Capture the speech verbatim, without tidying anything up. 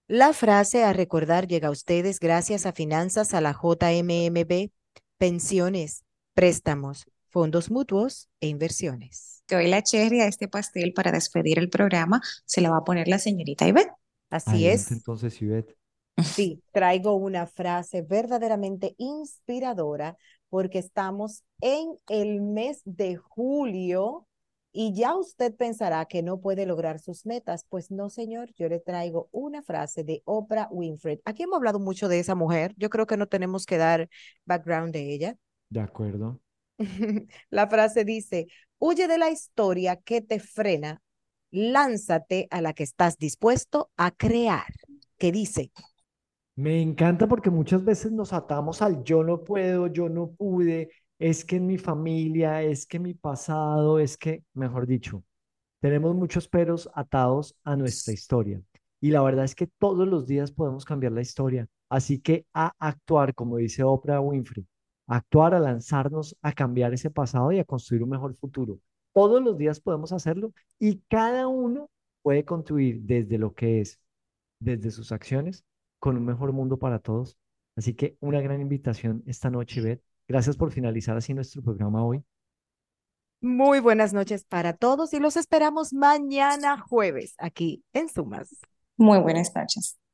La frase a recordar llega a ustedes gracias a Finanzas a la J M M B, pensiones, préstamos, fondos mutuos e inversiones. Que hoy la cherry a este pastel para despedir el programa se la va a poner la señorita Ivette. Así Adelante es. entonces, Ivette. Sí, traigo una frase verdaderamente inspiradora porque estamos en el mes de julio y ya usted pensará que no puede lograr sus metas. Pues no, señor, yo le traigo una frase de Oprah Winfrey. Aquí hemos hablado mucho de esa mujer. Yo creo que no tenemos que dar background de ella. De acuerdo. La frase dice, huye de la historia que te frena, lánzate a la que estás dispuesto a crear. ¿Qué dice? Me encanta porque muchas veces nos atamos al yo no puedo, yo no pude, es que en mi familia, es que mi pasado, es que, mejor dicho, tenemos muchos peros atados a nuestra historia. Y la verdad es que todos los días podemos cambiar la historia. Así que a actuar, como dice Oprah Winfrey, a actuar, a lanzarnos, a cambiar ese pasado y a construir un mejor futuro. Todos los días podemos hacerlo y cada uno puede contribuir desde lo que es, desde sus acciones, con un mejor mundo para todos. Así que una gran invitación esta noche, Beth. Gracias por finalizar así nuestro programa hoy. Muy buenas noches para todos y los esperamos mañana jueves aquí en Sumas. Muy buenas noches.